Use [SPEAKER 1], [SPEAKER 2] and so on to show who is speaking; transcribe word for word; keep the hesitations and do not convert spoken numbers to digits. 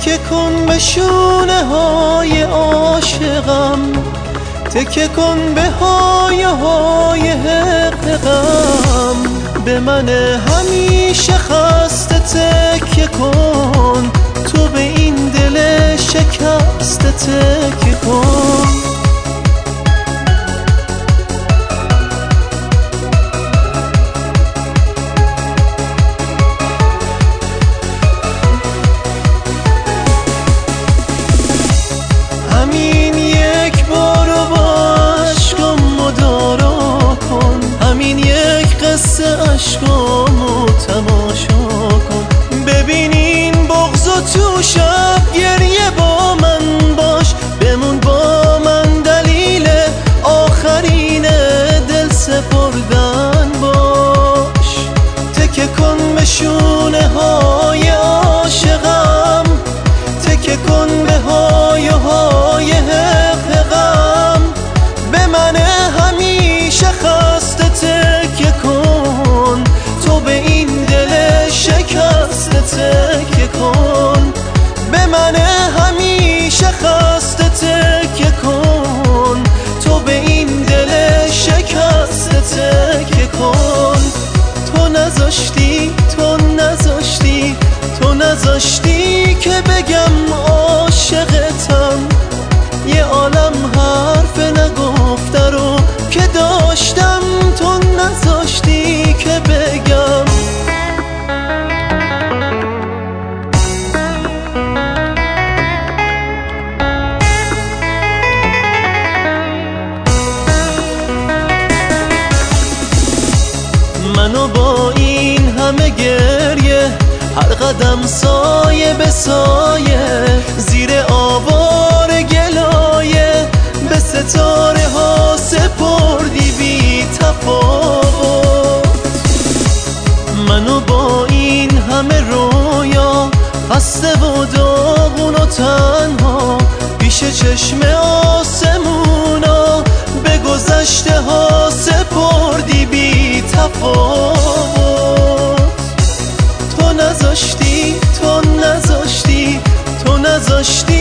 [SPEAKER 1] تکه کن به شونه های عاشقم، تکه کن به های های حقم. به من همیشه خسته تکه کن، تو به این دل شکسته تکه کن. همین یک بار و با عشقامو دارا کن، همین یک قصه عشقامو تماشا کن. ببین این بغض و تو شب گریه با من باش، بمون با من دلیل آخرین دل سپردن باش. تکه کن به شونه های عاشقم، تکه کن به های های حقم. به من همیشه خسته تکه کن، تو به این دل شکسته تکه کن. به من همیشه خسته تکه کن، تو به این دل شکسته تکه کن. تو نذاشتی تو نذاشتی تو نذاشتی که بگم عاشقتم، یه عالم حرف نگفته رو که داشتم، تو نذاشتی که بگم. منو با این همه گریه، هر قدم سایه به سایه، زیر آوار گلایه به ستاره ها سپردی بی تفاوت. منو با این همه رویا، خسته و داغون و تنها، پیش چشم آسمونا به گذشته ها سپردی بی تفاوت. تو نذاشتی تو نذاشتی تو نذاشتی